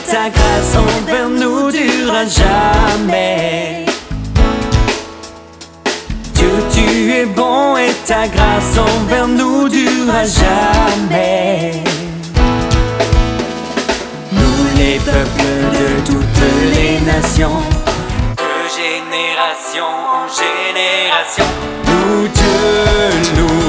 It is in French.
ta grâce envers nous durera jamais. Dieu, tu es bon et ta grâce envers nous durera jamais. Nous les peuples de toutes les nations, de génération en génération, nous te louons.